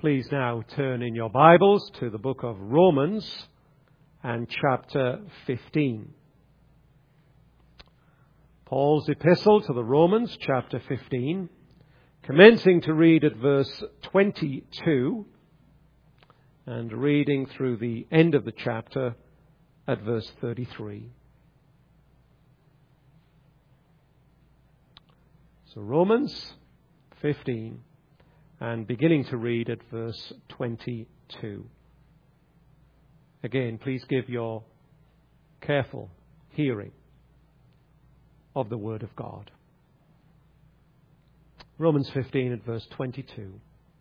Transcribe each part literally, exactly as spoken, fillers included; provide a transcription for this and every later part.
Please now turn in your Bibles to the book of Romans and chapter fifteen. Paul's epistle to the Romans, chapter fifteen, commencing to read at verse twenty-two and reading through the end of the chapter at verse thirty-three. So Romans fifteen, and beginning to read at verse twenty-two. Again, please give your careful hearing of the Word of God. Romans fifteen at verse twenty-two.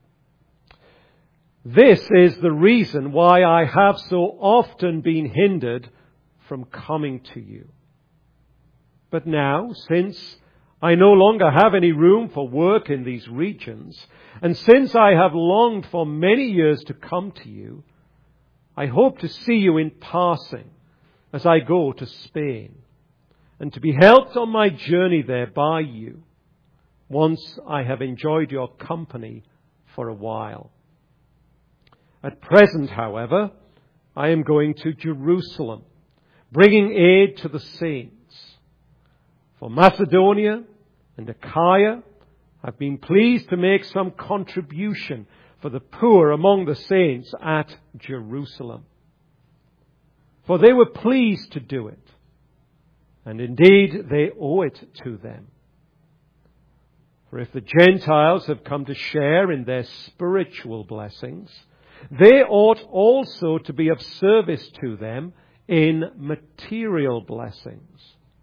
This is the reason why I have so often been hindered from coming to you. But now, since I no longer have any room for work in these regions, and since I have longed for many years to come to you, I hope to see you in passing as I go to Spain, and to be helped on my journey there by you, once I have enjoyed your company for a while. At present, however, I am going to Jerusalem, bringing aid to the saints. For Macedonia and Achaia have been pleased to make some contribution for the poor among the saints at Jerusalem. For they were pleased to do it, and indeed they owe it to them. For if the Gentiles have come to share in their spiritual blessings, they ought also to be of service to them in material blessings.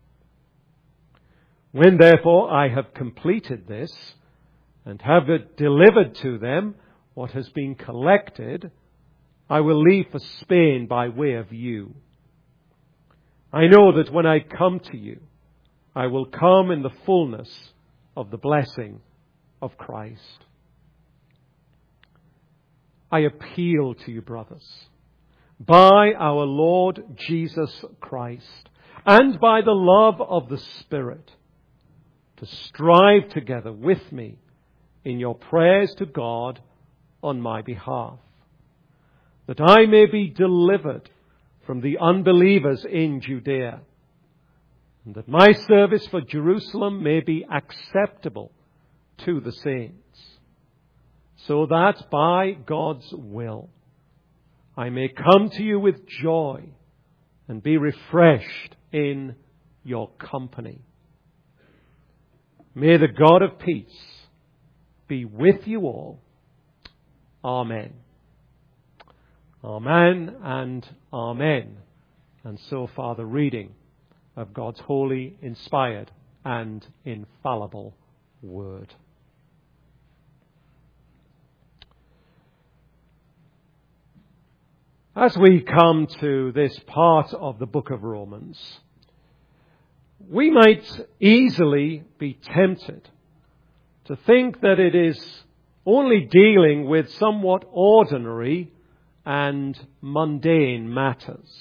When therefore I have completed this, and have it delivered to them what has been collected, I will leave for Spain by way of you. I know that when I come to you, I will come in the fullness of the blessing of Christ. I appeal to you, brothers, by our Lord Jesus Christ, and by the love of the Spirit, to strive together with me in your prayers to God on my behalf, that I may be delivered from the unbelievers in Judea, and that my service for Jerusalem may be acceptable to the saints, so that by God's will I may come to you with joy and be refreshed in your company. May the God of peace be with you all. Amen. Amen and amen. And so far the reading of God's holy, inspired and infallible word. As we come to this part of the book of Romans, we might easily be tempted to think that it is only dealing with somewhat ordinary and mundane matters.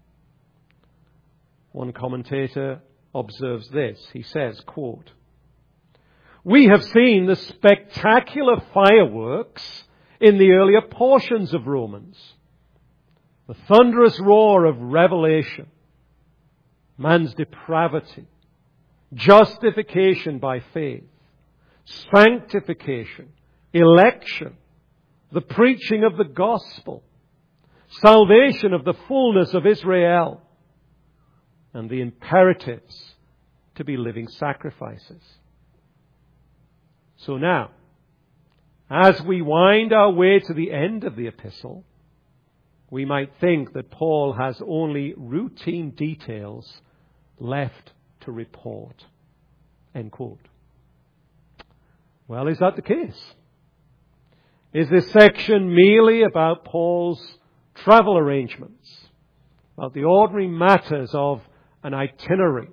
One commentator observes this. He says, quote, "We have seen the spectacular fireworks in the earlier portions of Romans. The thunderous roar of Revelation, man's depravity, justification by faith, sanctification, election, the preaching of the gospel, salvation of the fullness of Israel, and the imperatives to be living sacrifices." So now, as we wind our way to the end of the epistle, we might think that Paul has only routine details left to report. End quote. Well, is that the case? Is this section merely about Paul's travel arrangements, about the ordinary matters of an itinerary?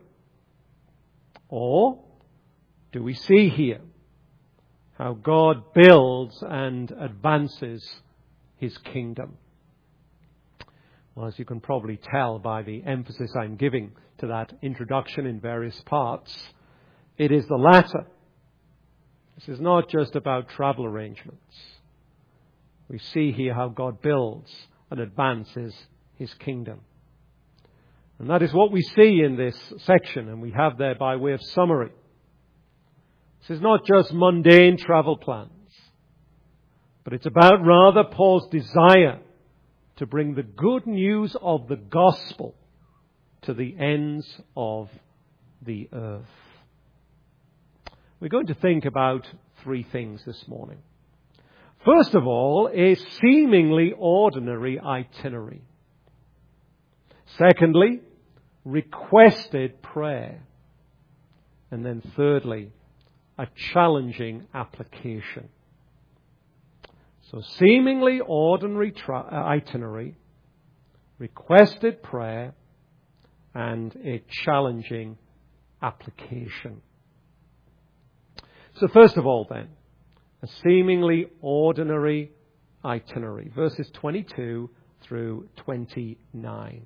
Or do we see here how God builds and advances His kingdom? Well, as you can probably tell by the emphasis I'm giving to that introduction in various parts, it is the latter. This is not just about travel arrangements. We see here how God builds and advances his kingdom. And that is what we see in this section, and we have there by way of summary. This is not just mundane travel plans, but it's about rather Paul's desire to bring the good news of the gospel to the ends of the earth. We're going to think about three things this morning. First of all, a seemingly ordinary itinerary. Secondly, requested prayer. And then thirdly, a challenging application. So seemingly ordinary tra- itinerary, requested prayer, and a challenging application. So first of all then, a seemingly ordinary itinerary. Verses twenty-two through twenty-nine.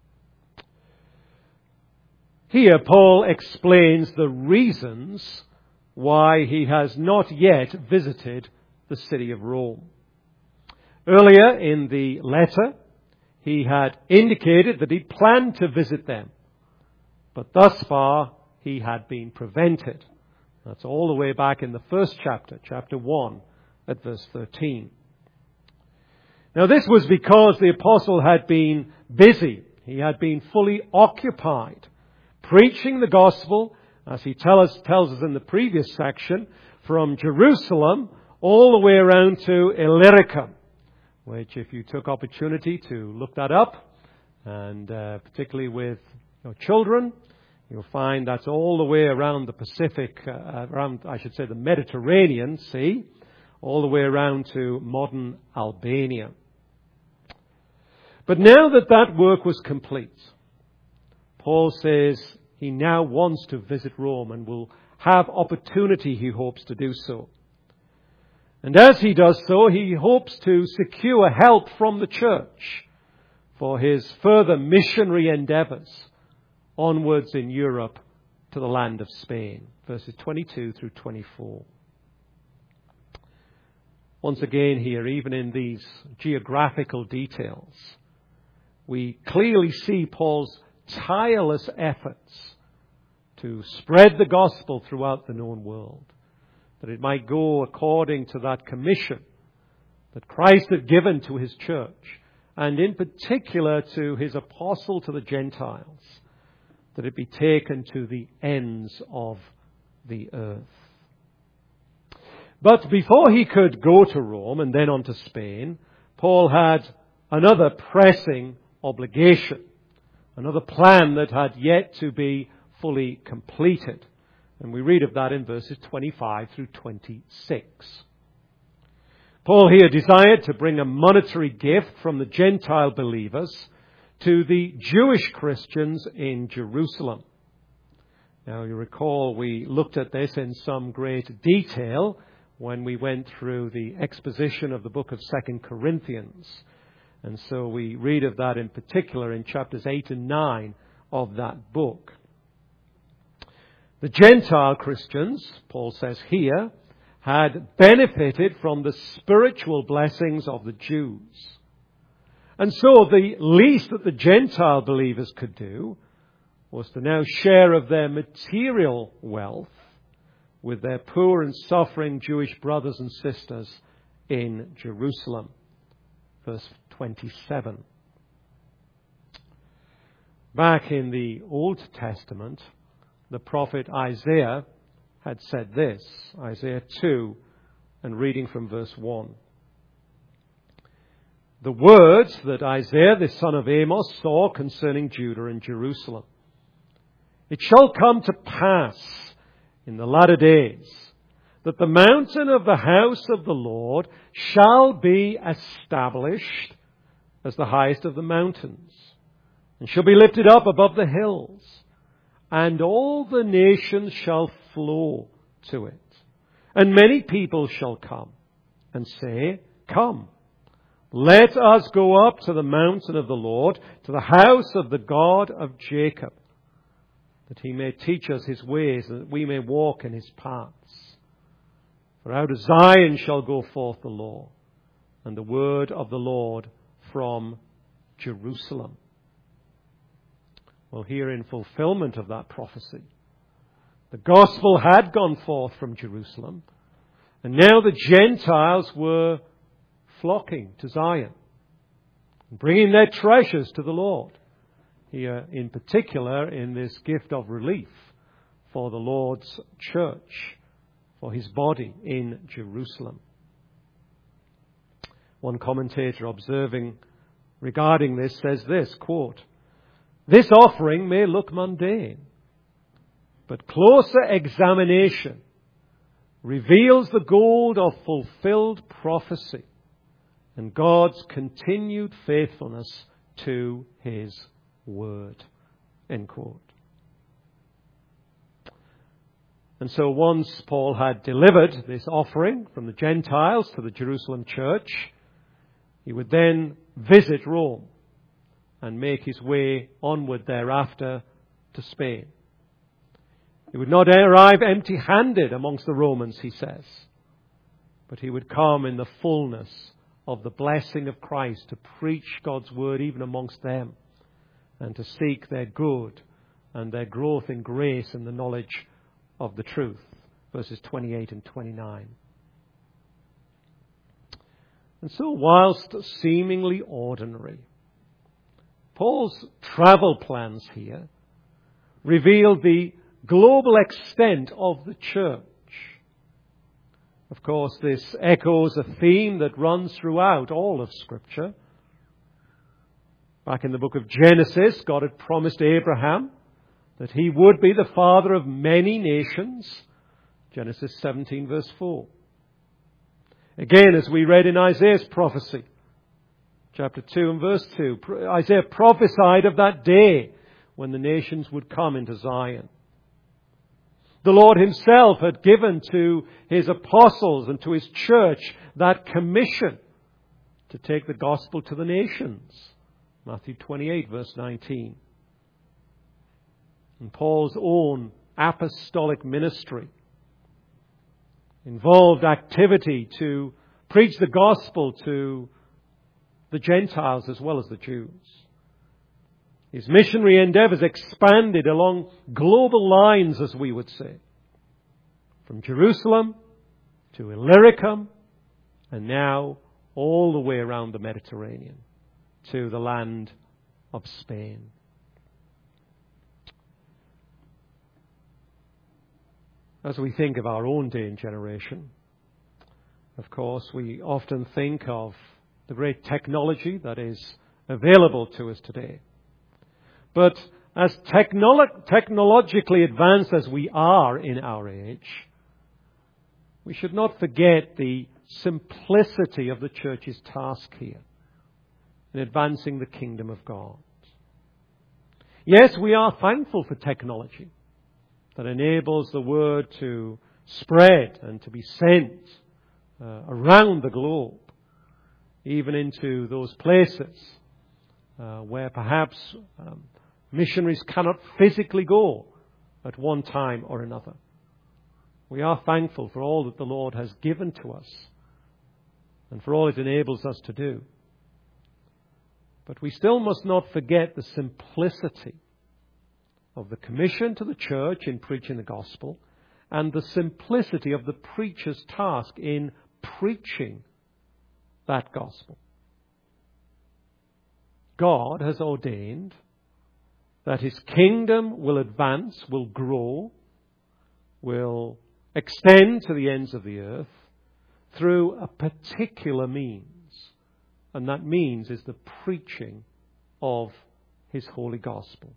Here Paul explains the reasons why he has not yet visited the city of Rome. Earlier in the letter, he had indicated that he planned to visit them, but thus far he had been prevented. That's all the way back in the first chapter, chapter one, at verse thirteen. Now this was because the apostle had been busy. He had been fully occupied preaching the gospel, as he tell us, tells us in the previous section, from Jerusalem all the way around to Illyricum, which if you took opportunity to look that up, and uh, particularly with your children, you'll find that's all the way around the Pacific, uh, around, I should say, the Mediterranean Sea, all the way around to modern Albania. But now that that work was complete, Paul says he now wants to visit Rome and will have opportunity, he hopes, to do so. And as he does so, he hopes to secure help from the church for his further missionary endeavours onwards in Europe to the land of Spain. Verses twenty-two through twenty-four. Once again here, even in these geographical details, we clearly see Paul's tireless efforts to spread the gospel throughout the known world, that it might go according to that commission that Christ had given to his church, and in particular to his apostle to the Gentiles, that it be taken to the ends of the earth. But before he could go to Rome and then on to Spain, Paul had another pressing obligation, another plan that had yet to be fully completed. And we read of that in verses twenty-five through twenty-six. Paul here desired to bring a monetary gift from the Gentile believers to the Jewish Christians in Jerusalem. Now you recall we looked at this in some great detail when we went through the exposition of the book of Second Corinthians. And so we read of that in particular in chapters eight and nine of that book. The Gentile Christians, Paul says here, had benefited from the spiritual blessings of the Jews. And so the least that the Gentile believers could do was to now share of their material wealth with their poor and suffering Jewish brothers and sisters in Jerusalem. Verse twenty-seven. Back in the Old Testament, the prophet Isaiah had said this, Isaiah two, and reading from verse one. The words that Isaiah, the son of Amos, saw concerning Judah and Jerusalem. It shall come to pass in the latter days that the mountain of the house of the Lord shall be established as the highest of the mountains, and shall be lifted up above the hills, and all the nations shall flow to it. And many people shall come and say, Come, let us go up to the mountain of the Lord, to the house of the God of Jacob, that he may teach us his ways, and that we may walk in his paths. For out of Zion shall go forth the law, and the word of the Lord from Jerusalem. Well, here in fulfillment of that prophecy, the gospel had gone forth from Jerusalem, and now the Gentiles were flocking to Zion, bringing their treasures to the Lord. Here, in particular, in this gift of relief for the Lord's church, for his body in Jerusalem. One commentator observing regarding this says this, quote, "This offering may look mundane, but closer examination reveals the gold of fulfilled prophecy and God's continued faithfulness to his word." End quote. And so once Paul had delivered this offering from the Gentiles to the Jerusalem church, he would then visit Rome and make his way onward thereafter to Spain. He would not arrive empty-handed amongst the Romans, he says, but he would come in the fullness of the blessing of Christ to preach God's word even amongst them and to seek their good and their growth in grace and the knowledge of the truth. Verses twenty-eight and twenty-nine. And so, whilst seemingly ordinary, Paul's travel plans here reveal the global extent of the church. Of course, this echoes a theme that runs throughout all of Scripture. Back in the book of Genesis, God had promised Abraham that he would be the father of many nations. Genesis seventeen verse four. Again, as we read in Isaiah's prophecy, chapter two and verse two, Isaiah prophesied of that day when the nations would come into Zion. The Lord himself had given to his apostles and to his church that commission to take the gospel to the nations. Matthew twenty-eight verse nineteen. And Paul's own apostolic ministry involved activity to preach the gospel to the Gentiles as well as the Jews. His missionary endeavors expanded along global lines, as we would say, from Jerusalem to Illyricum and now all the way around the Mediterranean to the land of Spain. As we think of our own day and generation, of course, we often think of the great technology that is available to us today. But as technolo- technologically advanced as we are in our age, we should not forget the simplicity of the church's task here in advancing the kingdom of God. Yes, we are thankful for technology that enables the word to spread and to be sent uh, around the globe, even into those places uh, where perhaps um, missionaries cannot physically go at one time or another. We are thankful for all that the Lord has given to us and for all it enables us to do. But we still must not forget the simplicity of the commission to the church in preaching the gospel and the simplicity of the preacher's task in preaching that gospel. God has ordained that his kingdom will advance, will grow, will extend to the ends of the earth through a particular means. And that means is the preaching of his holy gospel.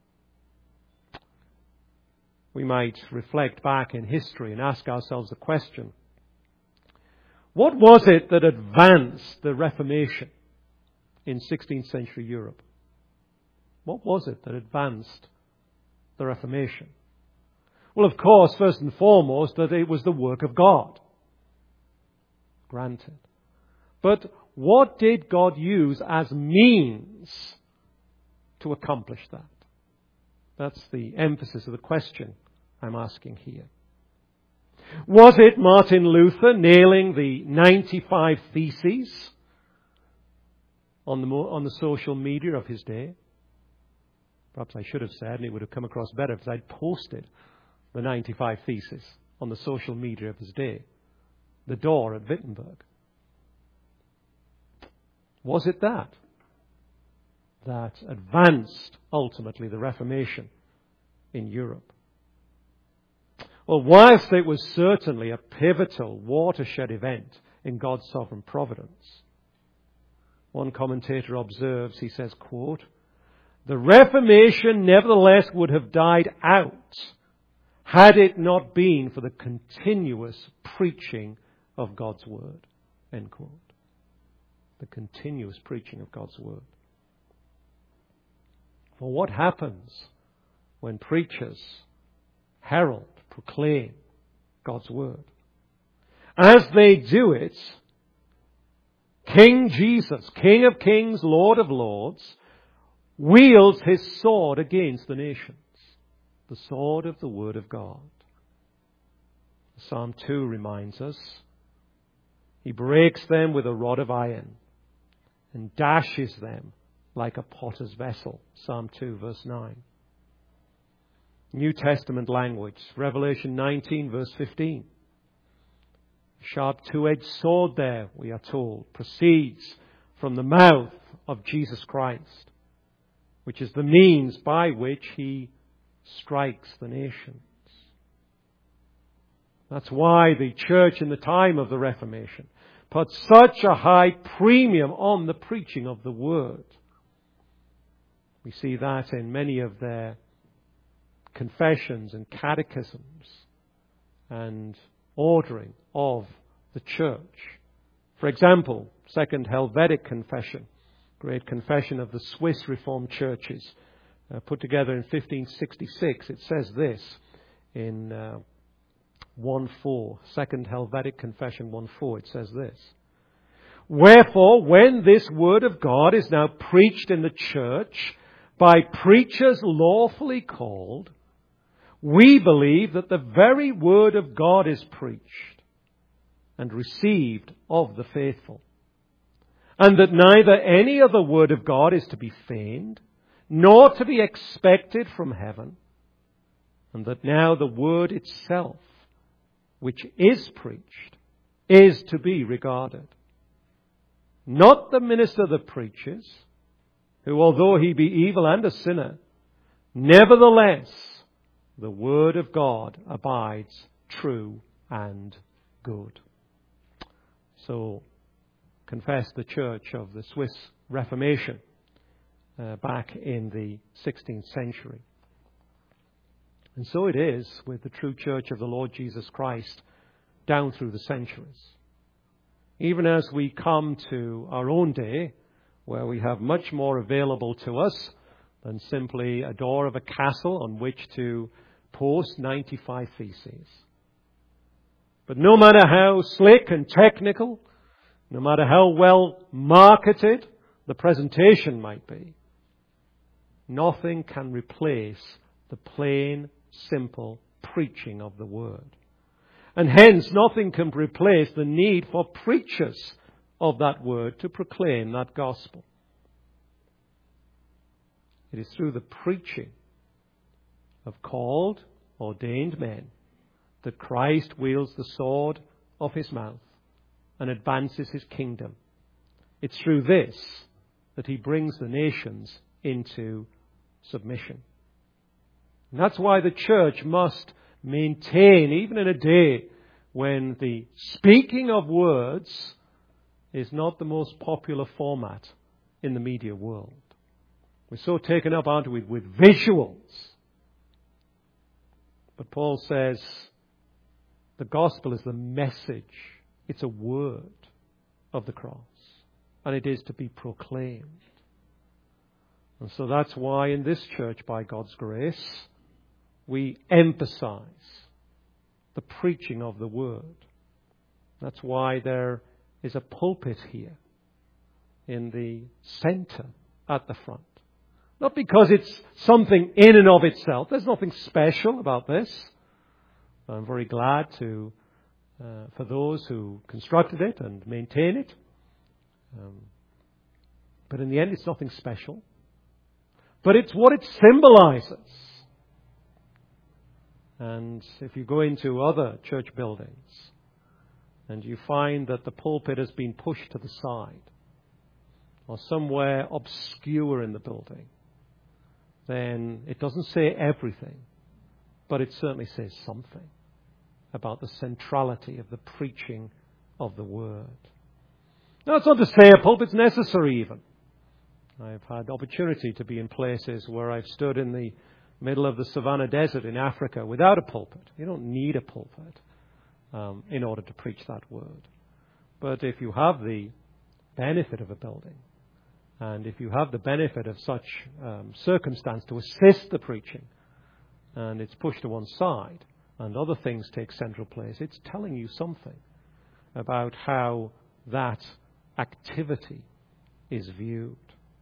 We might reflect back in history and ask ourselves the question, what was it that advanced the Reformation in sixteenth century Europe? What was it that advanced the Reformation? Well, of course, first and foremost, that it was the work of God. Granted. But what did God use as means to accomplish that? That's the emphasis of the question I'm asking here. Was it Martin Luther nailing the ninety-five Theses on the, mo- on the social media of his day? Perhaps I should have said, and it would have come across better if I'd posted the ninety-five Theses on the social media of his day. The door at Wittenberg. Was it that that advanced ultimately the Reformation in Europe? Well, whilst it was certainly a pivotal watershed event in God's sovereign providence, one commentator observes, he says, quote, "The Reformation nevertheless would have died out had it not been for the continuous preaching of God's Word." End quote. The continuous preaching of God's Word. For what happens when preachers herald, proclaim God's Word? As they do it, King Jesus, King of Kings, Lord of Lords, wields his sword against the nations. The sword of the Word of God. Psalm two reminds us, he breaks them with a rod of iron and dashes them like a potter's vessel. Psalm two, verse nine. New Testament language, Revelation nineteen, verse fifteen. Sharp two-edged sword there, we are told, proceeds from the mouth of Jesus Christ, which is the means by which he strikes the nations. That's why the church in the time of the Reformation put such a high premium on the preaching of the Word. We see that in many of their confessions and catechisms and ordering of the church. For example, Second Helvetic Confession, great confession of the Swiss Reformed churches, uh, put together in fifteen sixty-six. It says this in uh, one four, Second Helvetic Confession one four. It says this: "Wherefore, when this word of God is now preached in the church by preachers lawfully called, we believe that the very word of God is preached and received of the faithful, and that neither any other word of God is to be feigned, nor to be expected from heaven, and that now the word itself, which is preached, is to be regarded. Not the minister that preaches, who although he be evil and a sinner, nevertheless the word of God abides true and good." So, confess the church of the Swiss Reformation uh, back in the sixteenth century. And so it is with the true church of the Lord Jesus Christ down through the centuries. Even as we come to our own day, where we have much more available to us than simply a door of a castle on which to post ninety-five theses. But no matter how slick and technical, no matter how well marketed the presentation might be, nothing can replace the plain, simple preaching of the Word. And hence, nothing can replace the need for preachers of that Word to proclaim that gospel. It is through the preaching of called, ordained men that Christ wields the sword of his mouth and advances his kingdom. It's through this that he brings the nations into submission. And that's why the church must maintain, even in a day when the speaking of words is not the most popular format in the media world. We're so taken up, aren't we, with visuals. But Paul says the gospel is the message. It's a word of the cross. And it is to be proclaimed. And so that's why in this church, by God's grace, we emphasize the preaching of the word. That's why there is a pulpit here in the center at the front. Not because it's something in and of itself. There's nothing special about this. I'm very glad to uh, for those who constructed it and maintain it. Um, but in the end, it's nothing special. But it's what it symbolizes. And if you go into other church buildings and you find that the pulpit has been pushed to the side or somewhere obscure in the building, then it doesn't say everything, but it certainly says something about the centrality of the preaching of the Word. Now, it's not to say a pulpit's necessary even. I've had opportunity to be in places where I've stood in the middle of the Savannah Desert in Africa without a pulpit. You don't need a pulpit um, in order to preach that Word. But if you have the benefit of a building, and if you have the benefit of such um, circumstance to assist the preaching, and it's pushed to one side, and other things take central place, it's telling you something about how that activity is viewed.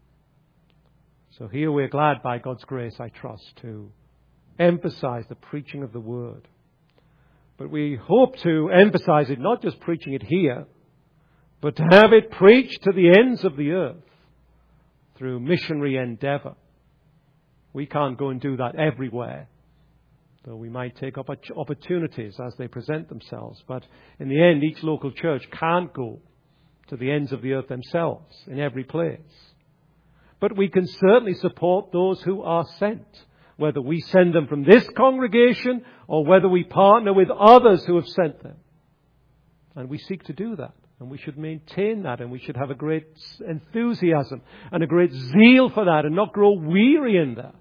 So here we're glad, by God's grace, I trust, to emphasize the preaching of the Word. But we hope to emphasize it, not just preaching it here, but to have it preached to the ends of the earth through missionary endeavor. We can't go and do that everywhere, though we might take up opportunities as they present themselves. But in the end, each local church can't go to the ends of the earth themselves in every place. But we can certainly support those who are sent, whether we send them from this congregation or whether we partner with others who have sent them. And we seek to do that. And we should maintain that, and we should have a great enthusiasm and a great zeal for that and not grow weary in that.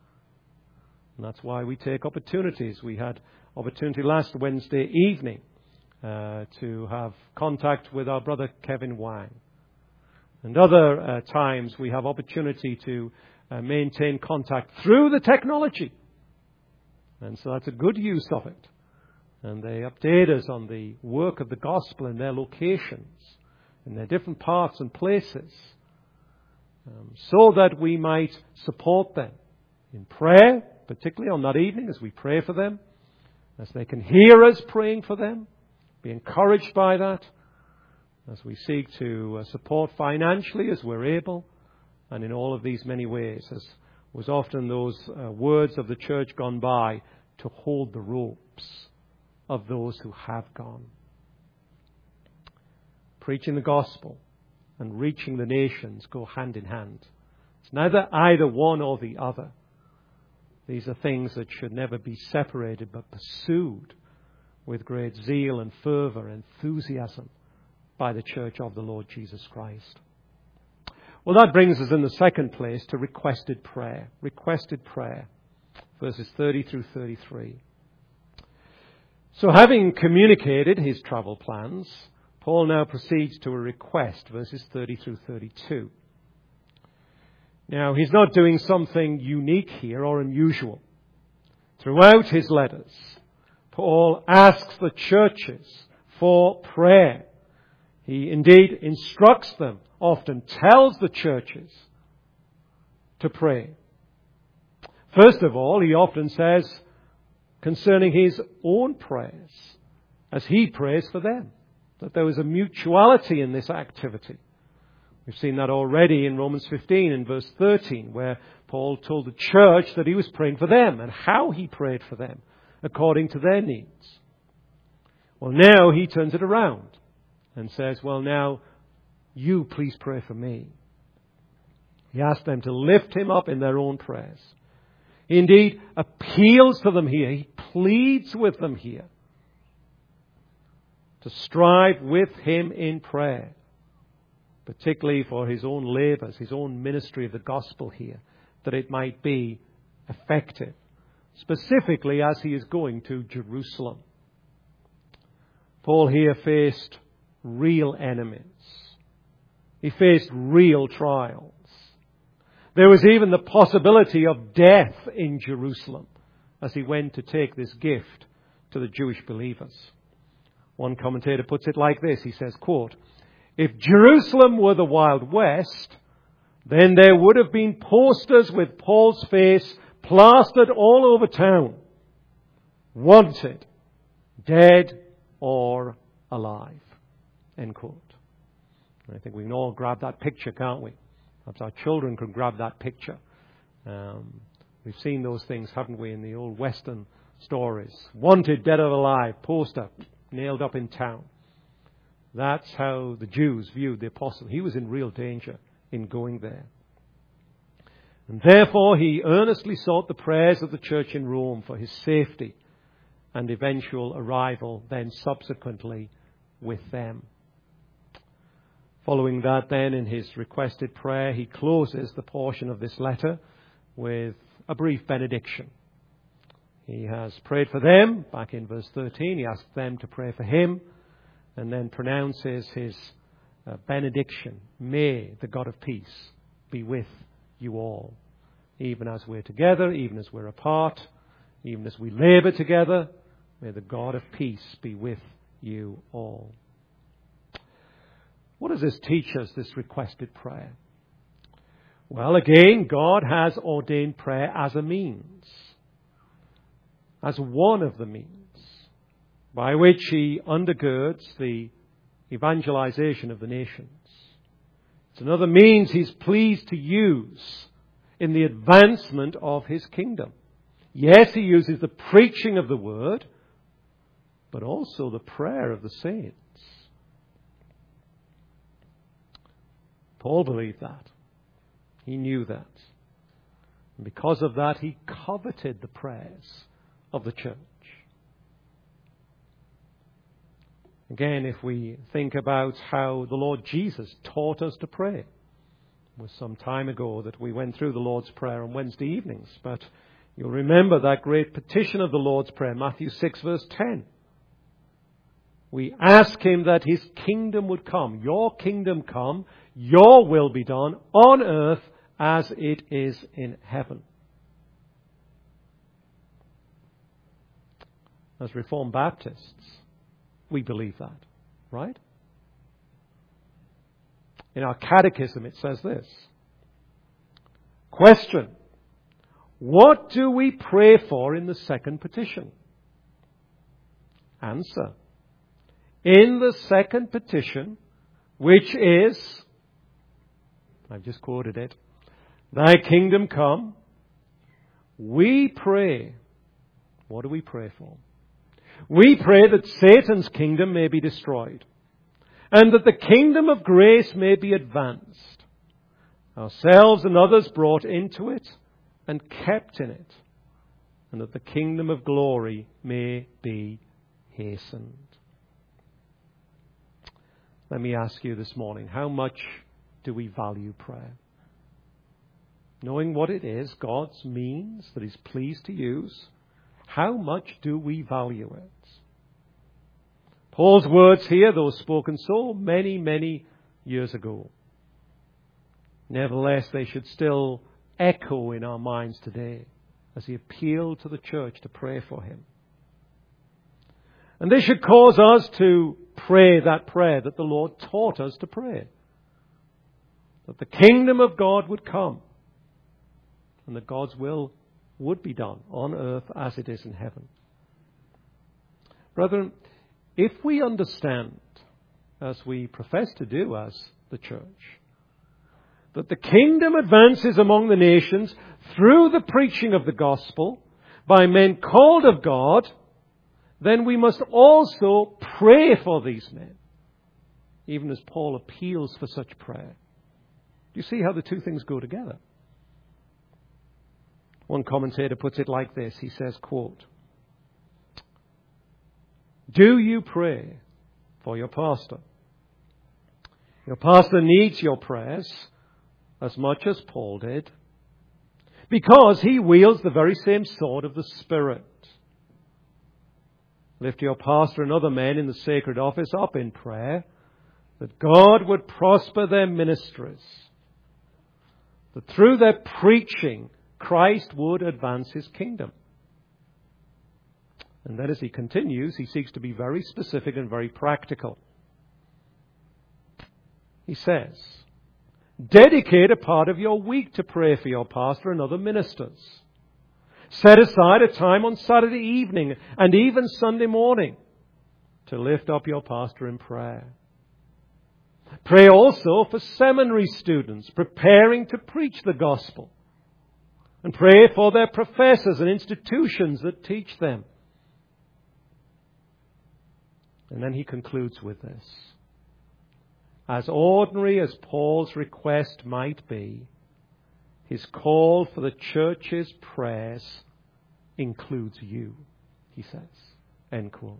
And that's why we take opportunities. We had opportunity last Wednesday evening uh, to have contact with our brother Kevin Wang. And other uh, times we have opportunity to uh, maintain contact through the technology. And so that's a good use of it. And they update us on the work of the gospel in their locations, in their different parts and places, um, so that we might support them in prayer, particularly on that evening as we pray for them, as they can hear us praying for them, be encouraged by that, as we seek to uh, support financially as we're able, and in all of these many ways, as was often those uh, words of the church gone by, to hold the ropes of those who have gone. Preaching the gospel and reaching the nations go hand in hand. It's neither either one or the other. These are things that should never be separated but pursued with great zeal and fervour and enthusiasm by the church of the Lord Jesus Christ. Well, that brings us in the second place to requested prayer. Requested prayer. Verses thirty through thirty-three. So having communicated his travel plans, Paul now proceeds to a request, verses thirty through thirty-two. Now, he's not doing something unique here or unusual. Throughout his letters, Paul asks the churches for prayer. He indeed instructs them, often tells the churches to pray. First of all, he often says concerning his own prayers, as he prays for them, that there was a mutuality in this activity. We've seen that already in Romans fifteen and verse thirteen, where Paul told the church that he was praying for them and how he prayed for them according to their needs. Well, now he turns it around and says, well, now you please pray for me. He asks them to lift him up in their own prayers. He indeed appeals to them here. He pleads with them here to strive with him in prayer, particularly for his own labours, his own ministry of the gospel here, that it might be effective, specifically as he is going to Jerusalem. Paul here faced real enemies. He faced real trials. There was even the possibility of death in Jerusalem as he went to take this gift to the Jewish believers. One commentator puts it like this. He says, quote, "If Jerusalem were the Wild West, then there would have been posters with Paul's face plastered all over town. Wanted, dead or alive. End quote. I think we can all grab that picture, can't we? Perhaps our children can grab that picture. Um, we've seen those things, haven't we, in the old Western stories. Wanted, dead or alive, poster, nailed up in town. That's how the Jews viewed the apostle. He was in real danger in going there. And therefore he earnestly sought the prayers of the church in Rome for his safety and eventual arrival, then subsequently with them. Following that then, in his requested prayer, he closes the portion of this letter with a brief benediction. He has prayed for them, back in verse thirteen. He asked them to pray for him, and then pronounces his uh, benediction. May the God of peace be with you all, even as we're together, even as we're apart, even as we labor together. May the God of peace be with you all. What does this teach us, this requested prayer? Well, again, God has ordained prayer as a means, as one of the means by which he undergirds the evangelization of the nations. It's another means he's pleased to use in the advancement of his kingdom. Yes, he uses the preaching of the word, but also the prayer of the saints. Paul believed that. He knew that. And because of that, he coveted the prayers of the church. Again, if we think about how the Lord Jesus taught us to pray. It was some time ago that we went through the Lord's Prayer on Wednesday evenings, but you'll remember that great petition of the Lord's Prayer, Matthew six verse ten. We ask him that his kingdom would come. Your kingdom come, your will be done on earth as it is in heaven. As Reformed Baptists, we believe that, right? In our catechism it says this. Question. What do we pray for in the second petition? Answer. In the second petition, which is, I've just quoted it, thy kingdom come, we pray. What do we pray for? We pray that Satan's kingdom may be destroyed and that the kingdom of grace may be advanced, ourselves and others brought into it and kept in it, and that the kingdom of glory may be hastened. Let me ask you this morning, how much do we value prayer? Knowing what it is, God's means that he's pleased to use, how much do we value it? Paul's words here, though spoken so many, many years ago, nevertheless, they should still echo in our minds today as he appealed to the church to pray for him. And they should cause us to pray that prayer that the Lord taught us to pray. That the kingdom of God would come and that God's will would be done on earth as it is in heaven. Brethren, if we understand, as we profess to do as the church, that the kingdom advances among the nations through the preaching of the gospel by men called of God, then we must also pray for these men, even as Paul appeals for such prayer. Do you see how the two things go together? One commentator puts it like this. He says, quote, do you pray for your pastor? Your pastor needs your prayers as much as Paul did, because he wields the very same sword of the Spirit. Lift your pastor and other men in the sacred office up in prayer, that God would prosper their ministries, that through their preaching, Christ would advance his kingdom. And then as he continues, he seeks to be very specific and very practical. He says, dedicate a part of your week to pray for your pastor and other ministers. Set aside a time on Saturday evening and even Sunday morning to lift up your pastor in prayer. Pray also for seminary students preparing to preach the gospel. And pray for their professors and institutions that teach them. And then he concludes with this. As ordinary as Paul's request might be, his call for the church's prayers includes you, he says. End quote.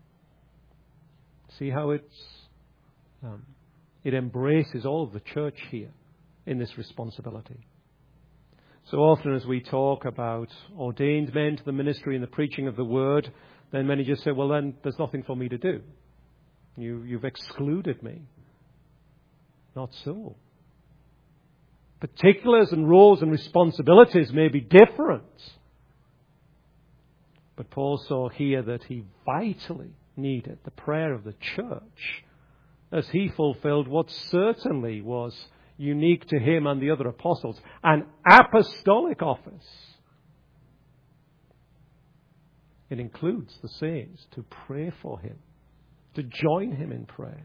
See how it's, um, it embraces all of the church here in this responsibility. So often as we talk about ordained men to the ministry and the preaching of the word, then many just say, well, then there's nothing for me to do. You, you've excluded me. Not so. Particulars and roles and responsibilities may be different. But Paul saw here that he vitally needed the prayer of the church as he fulfilled what certainly was unique to him and the other apostles, an apostolic office. It includes the saints to pray for him, to join him in prayer.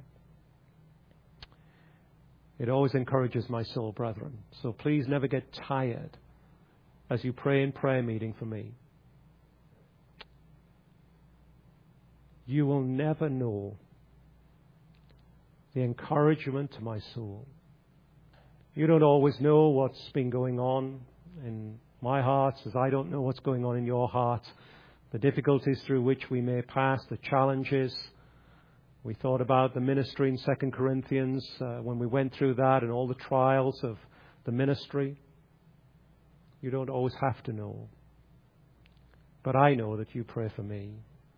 It always encourages my soul, brethren. So please never get tired as you pray in prayer meeting for me. You will never know the encouragement to my soul. You don't always know what's been going on in my heart, as I don't know what's going on in your heart, the difficulties through which we may pass, the challenges. We thought about the ministry in Second Corinthians uh, when we went through that and all the trials of the ministry. You don't always have to know. But I know that you pray for me.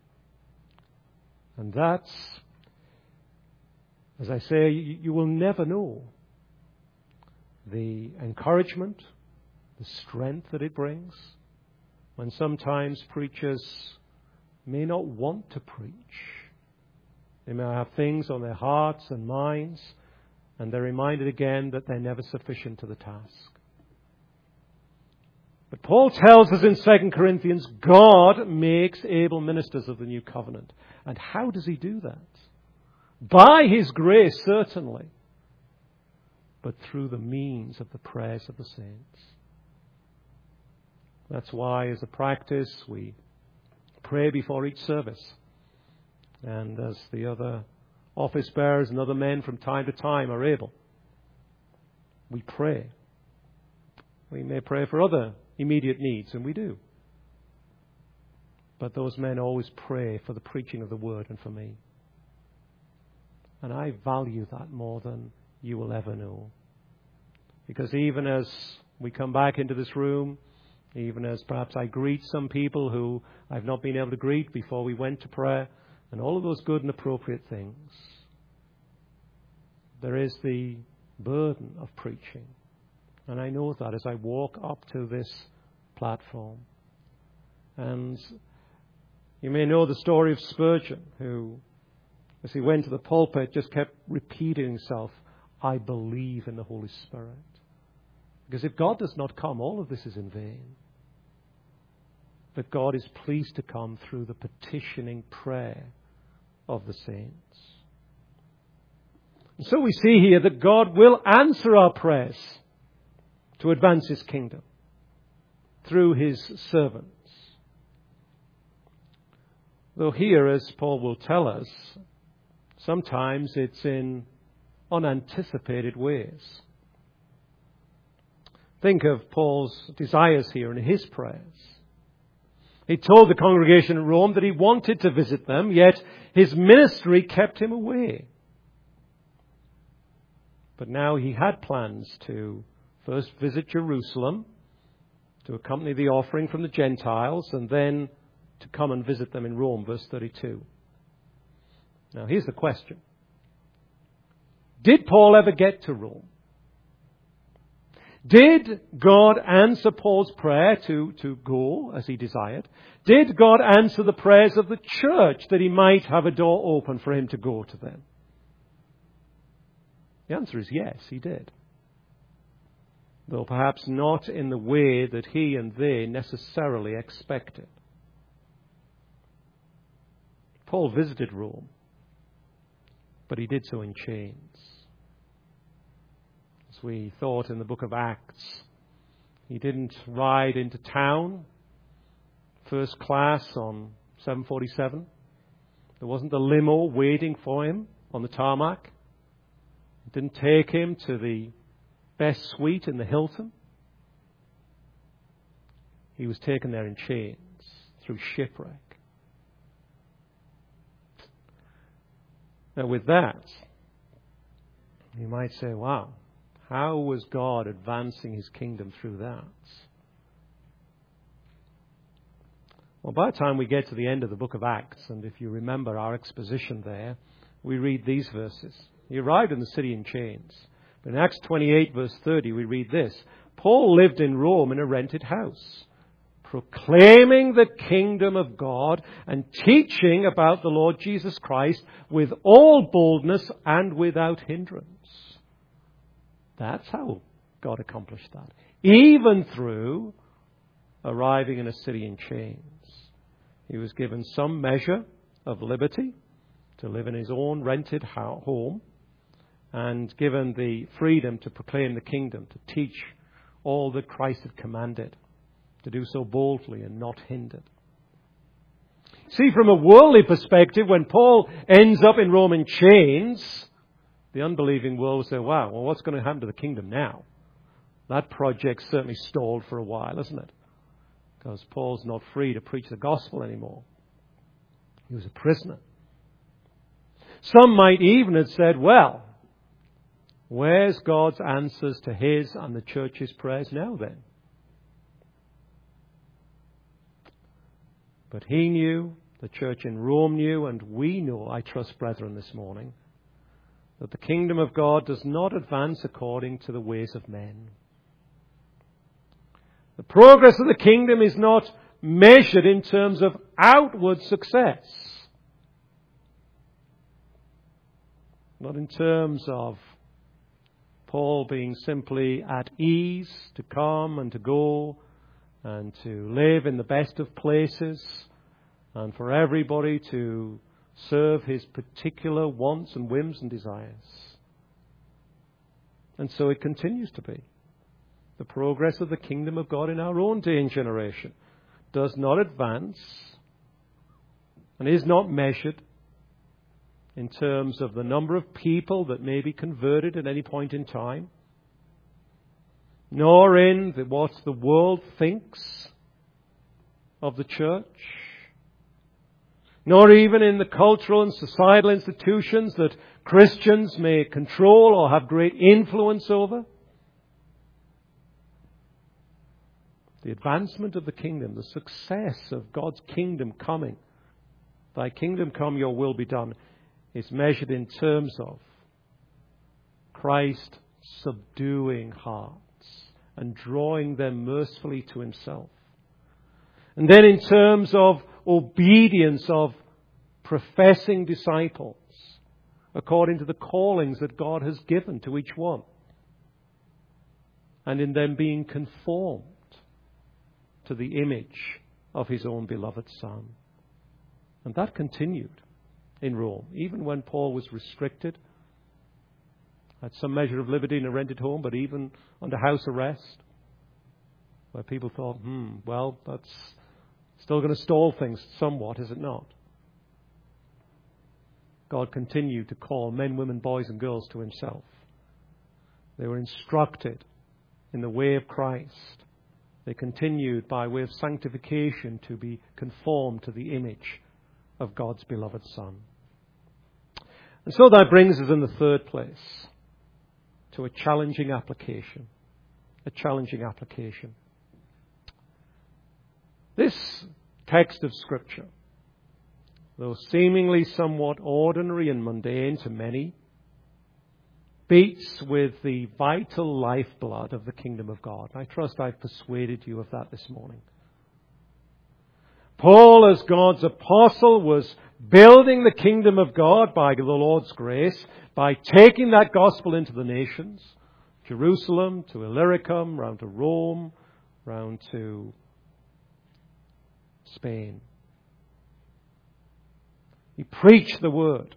And that's, as I say, you, you will never know the encouragement, the strength that it brings when sometimes preachers may not want to preach. They may have things on their hearts and minds, and they're reminded again that they're never sufficient to the task. But Paul tells us in Second Corinthians, God makes able ministers of the new covenant. And how does he do that? By his grace, certainly, but through the means of the prayers of the saints. That's why, as a practice, we pray before each service. And as the other office bearers and other men from time to time are able, we pray. We may pray for other immediate needs, and we do. But those men always pray for the preaching of the word and for me. And I value that more than you will ever know. Because even as we come back into this room, even as perhaps I greet some people who I've not been able to greet before we went to prayer, and all of those good and appropriate things, there is the burden of preaching. And I know that as I walk up to this platform. And you may know the story of Spurgeon, who, as he went to the pulpit, just kept repeating himself, I believe in the Holy Spirit. Because if God does not come, all of this is in vain. But God is pleased to come through the petitioning prayer of the saints. And so we see here that God will answer our prayers to advance his kingdom through his servants. Though here, as Paul will tell us, sometimes it's in unanticipated ways. Think of Paul's desires here in his prayers. He told the congregation in Rome that he wanted to visit them, yet his ministry kept him away. But now he had plans to first visit Jerusalem, to accompany the offering from the Gentiles, and then to come and visit them in Rome, verse thirty-two. Now here's the question. Did Paul ever get to Rome? Did God answer Paul's prayer to, to go as he desired? Did God answer the prayers of the church that he might have a door open for him to go to them? The answer is yes, he did. Though perhaps not in the way that he and they necessarily expected. Paul visited Rome, but he did so in chains. As we thought in the book of Acts, he didn't ride into town first class on seven forty-seven. There wasn't a limo waiting for him on the tarmac. It didn't take him to the best suite in the Hilton. He was taken there in chains through shipwreck. Now with that, you might say, wow, how was God advancing his kingdom through that? Well, by the time we get to the end of the book of Acts, and if you remember our exposition there, we read these verses. He arrived in the city in chains. But in Acts twenty-eight, verse thirty, we read this. Paul lived in Rome in a rented house, proclaiming the kingdom of God and teaching about the Lord Jesus Christ with all boldness and without hindrance. That's how God accomplished that. Even through arriving in a city in chains. He was given some measure of liberty to live in his own rented home and given the freedom to proclaim the kingdom, to teach all that Christ had commanded, to do so boldly and not hindered. See, from a worldly perspective, when Paul ends up in Roman chains, the unbelieving world will say, wow, well, what's going to happen to the kingdom now? That project certainly stalled for a while, isn't it? Because Paul's not free to preach the gospel anymore. He was a prisoner. Some might even have said, well, where's God's answers to his and the church's prayers now then? But he knew, the church in Rome knew, and we know, I trust, brethren, this morning, that the kingdom of God does not advance according to the ways of men. The progress of the kingdom is not measured in terms of outward success. Not in terms of Paul being simply at ease to come and to go and to live in the best of places and for everybody to serve his particular wants and whims and desires. And so it continues to be. The progress of the kingdom of God in our own day and generation does not advance and is not measured in terms of the number of people that may be converted at any point in time, nor in the, what the world thinks of the church, nor even in the cultural and societal institutions that Christians may control or have great influence over. The advancement of the kingdom, the success of God's kingdom coming, thy kingdom come, your will be done, is measured in terms of Christ subduing hearts and drawing them mercifully to himself. And then in terms of obedience of professing disciples according to the callings that God has given to each one. And in them being conformed to the image of his own beloved Son. And that continued in Rome, even when Paul was restricted, had some measure of liberty in a rented home, but even under house arrest, where people thought, hmm, well, that's still going to stall things somewhat, is it not? God continued to call men, women, boys and girls to himself. They were instructed in the way of Christ. They continued by way of sanctification to be conformed to the image of God's beloved Son. And so that brings us in the third place to a challenging application. A challenging application. This text of Scripture, though seemingly somewhat ordinary and mundane to many, beats with the vital lifeblood of the kingdom of God. I trust I've persuaded you of that this morning. Paul, as God's apostle, was building the kingdom of God by the Lord's grace, by taking that gospel into the nations, Jerusalem to Illyricum, round to Rome, round to Spain. He preached the word.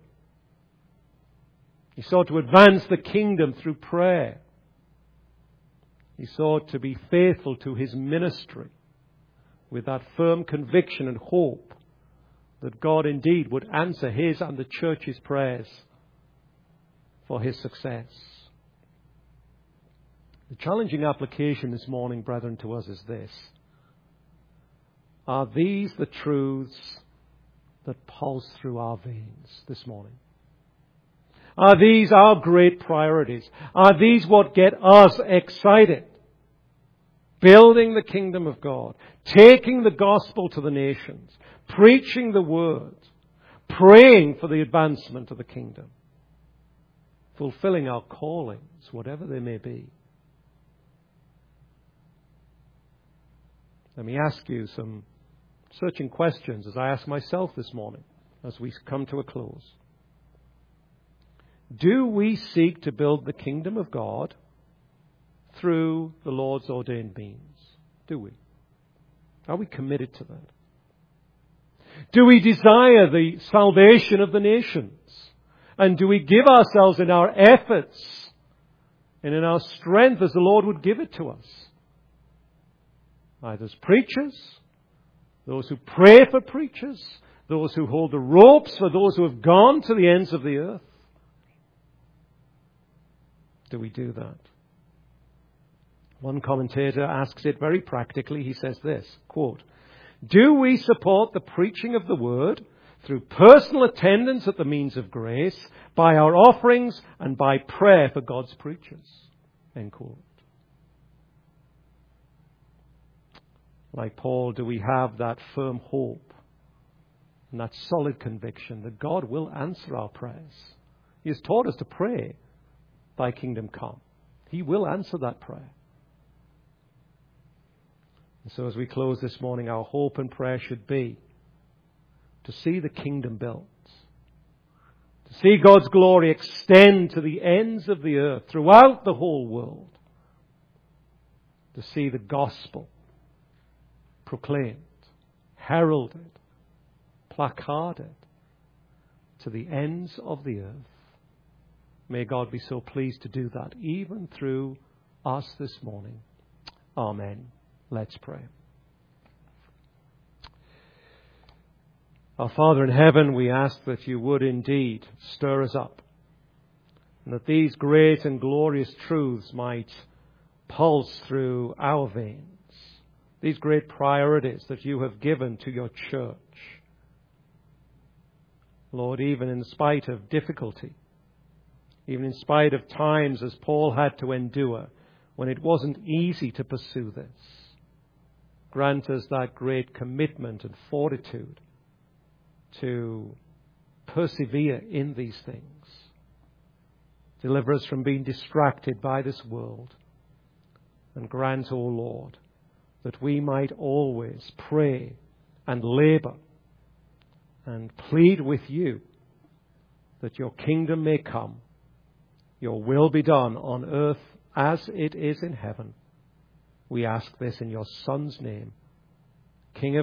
He sought to advance the kingdom through prayer. He sought to be faithful to his ministry with that firm conviction and hope that God indeed would answer his and the church's prayers for his success. The challenging application this morning, brethren, to us is this. Are these the truths that pulse through our veins this morning? Are these our great priorities? Are these what get us excited? Building the kingdom of God, taking the gospel to the nations, preaching the word, praying for the advancement of the kingdom, fulfilling our callings, whatever they may be. Let me ask you some searching questions as I ask myself this morning as we come to a close. Do we seek to build the kingdom of God through the Lord's ordained means? Do we? Are we committed to that? Do we desire the salvation of the nations? And do we give ourselves in our efforts and in our strength as the Lord would give it to us? Either as preachers, those who pray for preachers, those who hold the ropes for those who have gone to the ends of the earth. Do we do that? One commentator asks it very practically. He says this, quote, do we support the preaching of the word through personal attendance at the means of grace, by our offerings and by prayer for God's preachers? End quote. Like Paul, do we have that firm hope and that solid conviction that God will answer our prayers? He has taught us to pray, thy kingdom come. He will answer that prayer. And so as we close this morning, our hope and prayer should be to see the kingdom built, to see God's glory extend to the ends of the earth, throughout the whole world, to see the gospel proclaimed, heralded, placarded to the ends of the earth. May God be so pleased to do that, even through us this morning. Amen. Let's pray. Our Father in heaven, we ask that you would indeed stir us up, and that these great and glorious truths might pulse through our veins, these great priorities that you have given to your church. Lord, even in spite of difficulty, even in spite of times as Paul had to endure when it wasn't easy to pursue this, grant us that great commitment and fortitude to persevere in these things. Deliver us from being distracted by this world. And grant, O Lord, that we might always pray and labor and plead with you that your kingdom may come, your will be done on earth as it is in heaven. We ask this in your Son's name, King of